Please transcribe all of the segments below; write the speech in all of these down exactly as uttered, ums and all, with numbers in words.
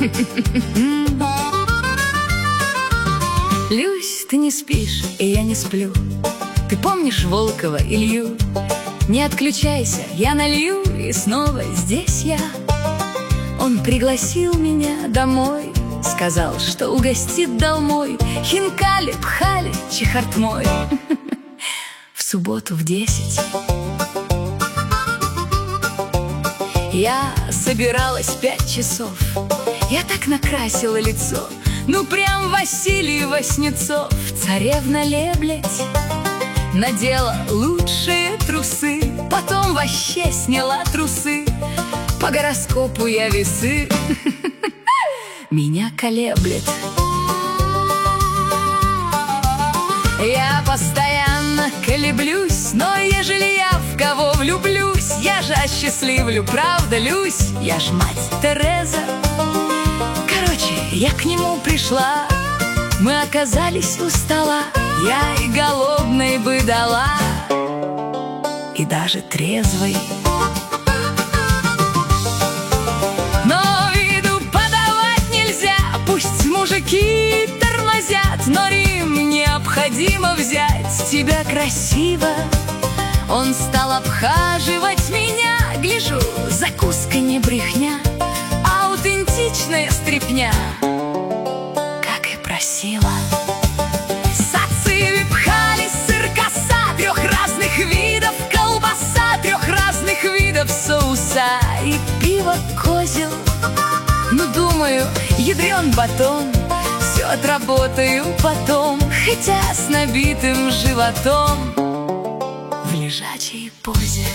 Люсь, ты не спишь, и я не сплю. Ты помнишь Волкова Илью? Не отключайся, я налью, и снова здесь я. Он пригласил меня домой, сказал, что угостит долмой, хинкали, пхали, чехартмой. В субботу в десять я собиралась пять часов. Я так накрасила лицо, ну прям Василий Васнецов. Царевна леблядь надела лучшие трусы, потом вообще сняла трусы. По гороскопу я весы. Меня колеблет. Я постоянно колеблюсь, но ежели я в кого влюблюсь, я же осчастливлю, правда, Люсь? Я ж мать Тереза. Короче, я к нему пришла, мы оказались у стола. Я и голодной бы дала, и даже трезвой. Но виду подавать нельзя, пусть мужики тормозят, но Рим необходимо взять. С тебя красиво. Он стал обхаживать меня, гляжу, закуска не брехня, аутентичная стряпня, как и просила. Сациви пхали, сыр коса трех разных видов, колбаса трех разных видов соуса и пиво козел. Ну, думаю, ядрен батон, все отработаю потом, хотя с набитым животом в лежачей позе.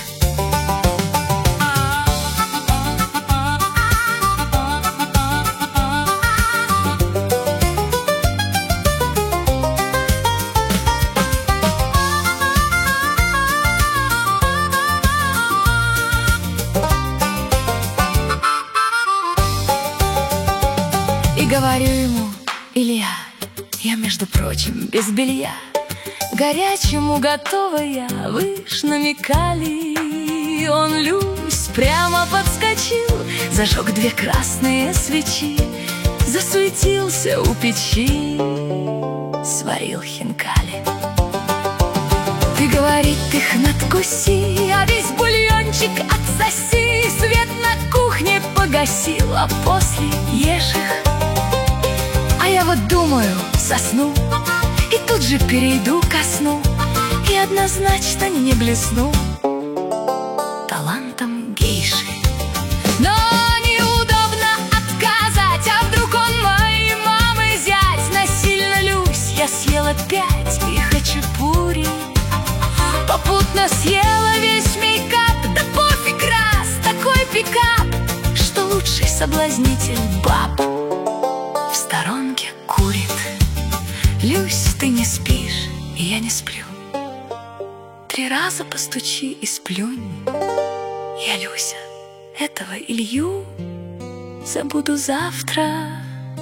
И говорю ему: Илья, я, между прочим, без белья, горячему готовая, вы ж намекали. Он, Люсь, прямо подскочил, зажег две красные свечи, засуетился у печи, сварил хинкали. Ты, говорит, их надкуси, а весь бульончик отсоси, свет на кухне погасил, а после ешь их. А я вот думаю, сосну и тут же перейду ко сну, и однозначно не блесну талантом гейши. Но неудобно отказать, а вдруг он моей мамы зять? Насильно, Люсь, я съела пять и хачапури, попутно съела весь мейкап. Да пофиг, раз такой пикап, что лучший соблазнитель баб в сторонке курит. Люсь, ты не спишь, и я не сплю. Три раза постучи и сплюнь. Я, Люся, этого Илью забуду завтра.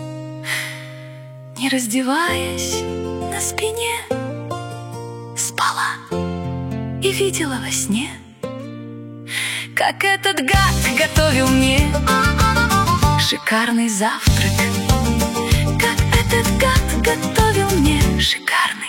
Не раздеваясь, на спине спала и видела во сне, как этот гад готовил мне шикарный завтрак. Как этот гад готовил мне шикарный